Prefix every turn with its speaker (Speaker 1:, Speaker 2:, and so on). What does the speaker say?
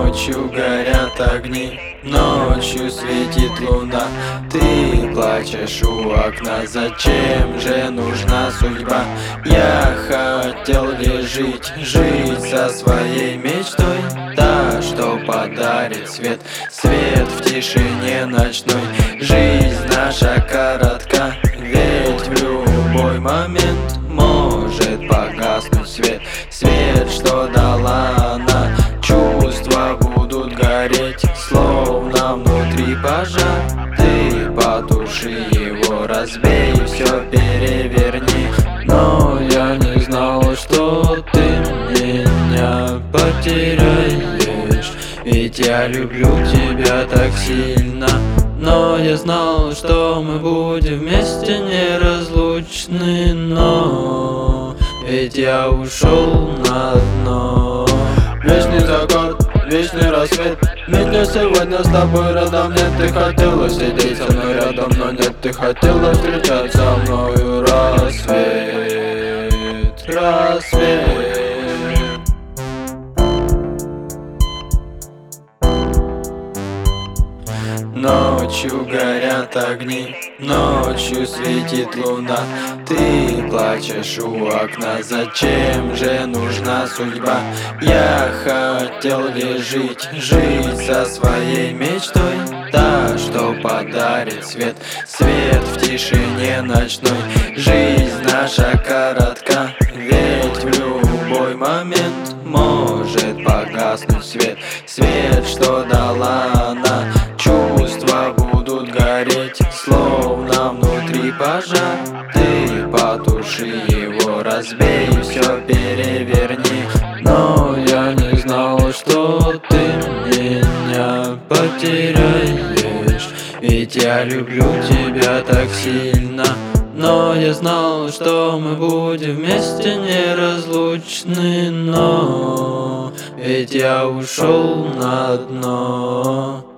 Speaker 1: Ночью горят огни, ночью светит луна. Ты плачешь у окна, зачем же нужна судьба? Я хотел ли жить со своей мечтой? Та, что подарит свет, свет в тишине ночной. Жизнь наша коротка, ведь в любой момент может погаснуть свет. Свет, что дала она, чувства будут гореть, словно внутри пожар. Ты потуши его, разбей, все переверни. Но я не знал, что ты меня потеряешь, ведь я люблю тебя так сильно. Но я знал, что мы будем вместе неразлучны. Но ведь я ушел на дно. Вечный закат, вечный рассвет. Меня сегодня с тобой рядом нет. Ты хотела сидеть со мной рядом, но нет. Ты хотела встречать со мною рассвет, рассвет. Ночью горят огни, ночью светит луна. Ты плачешь у окна, зачем же нужна судьба? Я хотел ли жить со своей мечтой? Та, что подарит свет, свет в тишине ночной. Жизнь наша коротка, ведь в любой момент может погаснуть свет. Свет, что дала она, чувства будут гореть, словно внутри пожар. Ты потуши его, разбей, все переверни. Но я не знал, что ты меня потеряешь, ведь я люблю тебя так сильно. Но я знал, что мы будем вместе неразлучны. Но ведь я ушел на дно.